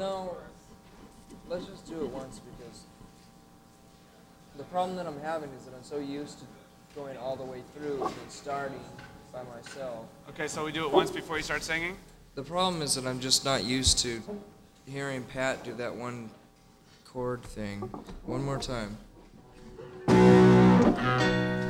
No, let's just do it once because the problem that I'm having is that I'm so used to going all the way through and then starting by myself. Okay, so we do it once before you start singing? The problem is that I'm just not used to hearing Pat do that one chord thing. One more time.